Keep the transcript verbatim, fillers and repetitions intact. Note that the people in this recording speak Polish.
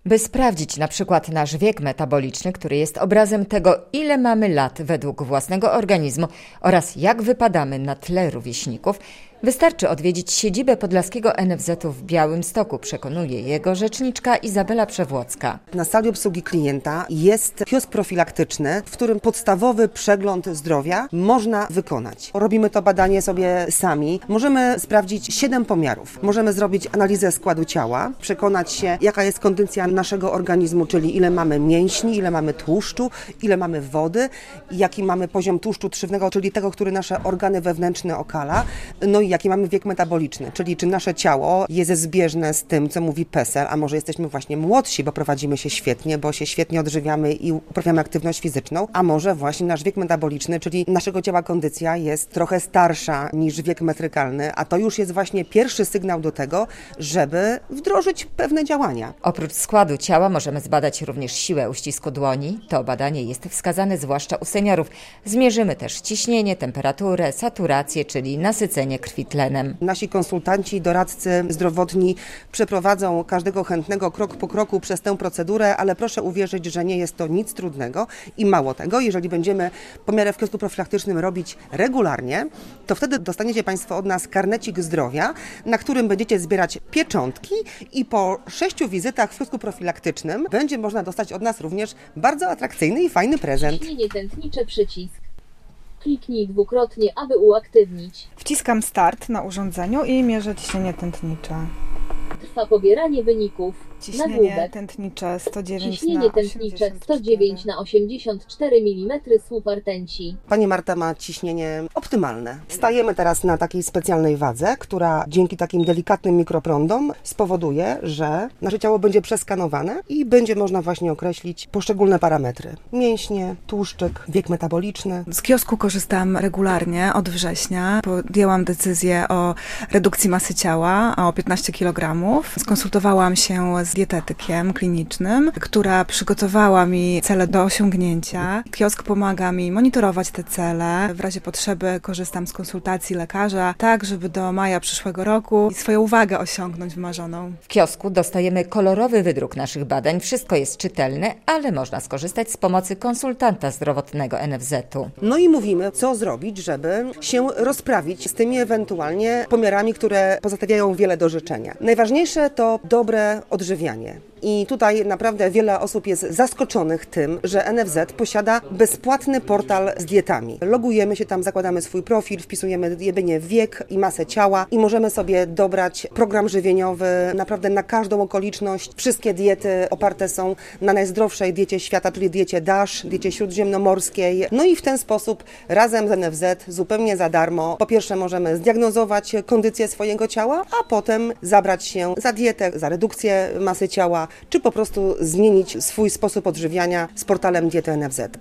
By sprawdzić na przykład nasz wiek metaboliczny, który jest obrazem tego, ile mamy lat według własnego organizmu oraz jak wypadamy na tle rówieśników, wystarczy odwiedzić siedzibę Podlaskiego N F Z-u w Białymstoku, przekonuje jego rzeczniczka Izabela Przewłocka. Na sali obsługi klienta jest kiosk profilaktyczny, w którym podstawowy przegląd zdrowia można wykonać. Robimy to badanie sobie sami. Możemy sprawdzić siedem pomiarów. Możemy zrobić analizę składu ciała, przekonać się, jaka jest kondycja naszego organizmu, czyli ile mamy mięśni, ile mamy tłuszczu, ile mamy wody, jaki mamy poziom tłuszczu trzywnego, czyli tego, który nasze organy wewnętrzne okala, no i jaki mamy wiek metaboliczny, czyli czy nasze ciało jest zbieżne z tym, co mówi PESEL, a może jesteśmy właśnie młodsi, bo prowadzimy się świetnie, bo się świetnie odżywiamy i uprawiamy aktywność fizyczną, a może właśnie nasz wiek metaboliczny, czyli naszego ciała kondycja jest trochę starsza niż wiek metrykalny, a to już jest właśnie pierwszy sygnał do tego, żeby wdrożyć pewne działania. Oprócz składu ciała możemy zbadać również siłę uścisku dłoni. To badanie jest wskazane zwłaszcza u seniorów. Zmierzymy też ciśnienie, temperaturę, saturację, czyli nasycenie krwi tlenem. Nasi konsultanci, doradcy zdrowotni przeprowadzą każdego chętnego krok po kroku przez tę procedurę, ale proszę uwierzyć, że nie jest to nic trudnego i mało tego, jeżeli będziemy pomiary w kiosku profilaktycznym robić regularnie, to wtedy dostaniecie Państwo od nas karnecik zdrowia, na którym będziecie zbierać pieczątki i po sześciu wizytach w kiosku profilaktycznym będzie można dostać od nas również bardzo atrakcyjny i fajny prezent. Ciśnienie tętnicze, przycisk. Kliknij dwukrotnie, aby uaktywnić. Wciskam start na urządzeniu i mierzę ciśnienie tętnicze. Trwa pobieranie wyników. Ciśnienie Nagłówek. tętnicze sto dziewięć Ciśnienie na tętnicze sto dziewięć na osiemdziesiąt cztery milimetry słup rtęci. Pani Marta ma ciśnienie optymalne. Stajemy teraz na takiej specjalnej wadze, która dzięki takim delikatnym mikroprądom spowoduje, że nasze ciało będzie przeskanowane i będzie można właśnie określić poszczególne parametry. Mięśnie, tłuszczyk, wiek metaboliczny. Z kiosku korzystam regularnie od września. Podjęłam decyzję o redukcji masy ciała o piętnaście kilogramów. Skonsultowałam się z dietetykiem klinicznym, która przygotowała mi cele do osiągnięcia. Kiosk pomaga mi monitorować te cele. W razie potrzeby korzystam z konsultacji lekarza, tak żeby do maja przyszłego roku swoją wagę osiągnąć wymarzoną. W kiosku dostajemy kolorowy wydruk naszych badań. Wszystko jest czytelne, ale można skorzystać z pomocy konsultanta zdrowotnego N F Z-u. No i mówimy, co zrobić, żeby się rozprawić z tymi ewentualnie pomiarami, które pozostawiają wiele do życzenia. Najważniejsze to dobre odżywianie. I tutaj naprawdę wiele osób jest zaskoczonych tym, że N F Z posiada bezpłatny portal z dietami. Logujemy się tam, zakładamy swój profil, wpisujemy jedynie wiek i masę ciała i możemy sobie dobrać program żywieniowy naprawdę na każdą okoliczność. Wszystkie diety oparte są na najzdrowszej diecie świata, czyli diecie DASH, diecie śródziemnomorskiej. No i w ten sposób razem z N F Z zupełnie za darmo po pierwsze możemy zdiagnozować kondycję swojego ciała, a potem zabrać się za dietę, za redukcję masy ciała, czy po prostu zmienić swój sposób odżywiania z portalem Diety N F Z.